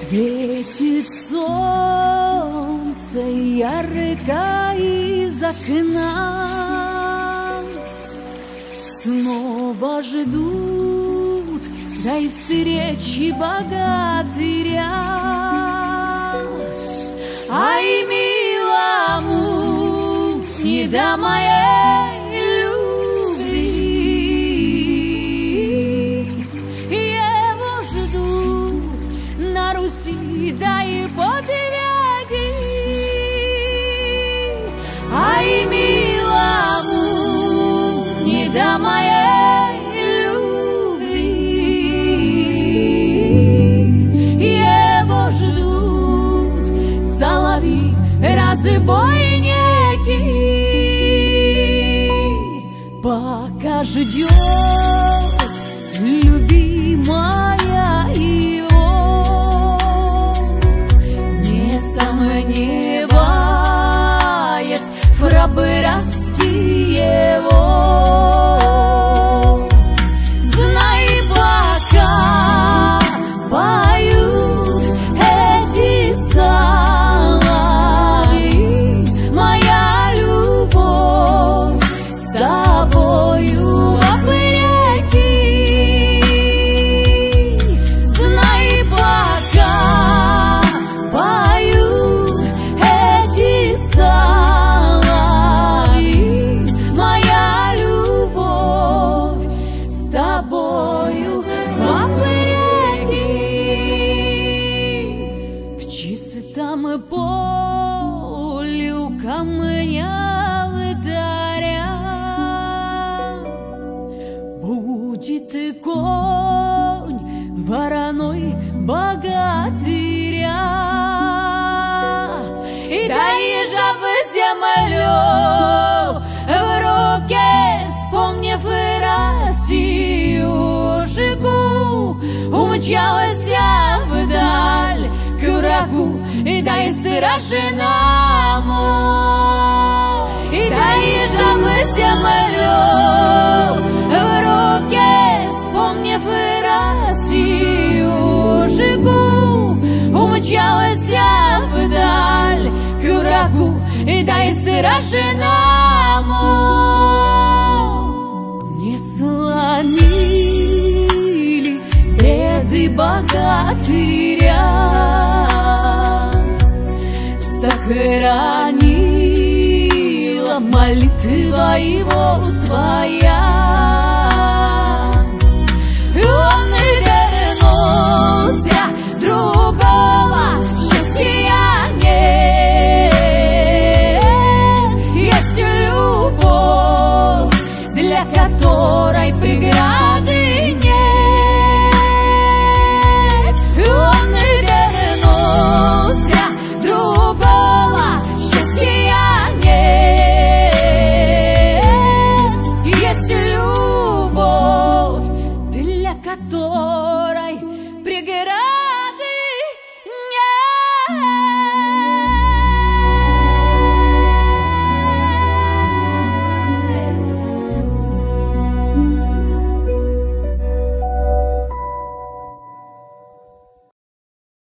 Светит солнце ярко из окна, снова ждут дай встречи богатыря. Ай, милому, не до моей любви, его ждут на Руси, да и подвяги. Ай, милому, не до моей любви, его ждут соловьи, разбойники. Пока ждет любимая его, не сомневаясь в храбрости его. Знай, пока поют эти соловьи, моя любовь с тобою вопреки. Знай, пока поют эти соловьи, моя любовь с тобою вопреки. В чистом поле у камня ударя будет конь вороной богатыря. И доезжав в землю в руке, вспомнив Россию жигу, умчалась вдаль к врагу и дай страшному. И доезжав в землю в руке, вспомнив Россию жигу, умчалась вдаль к врагу и дай страшному. Не сломили беды богатыря, сохранила молитва его твоя.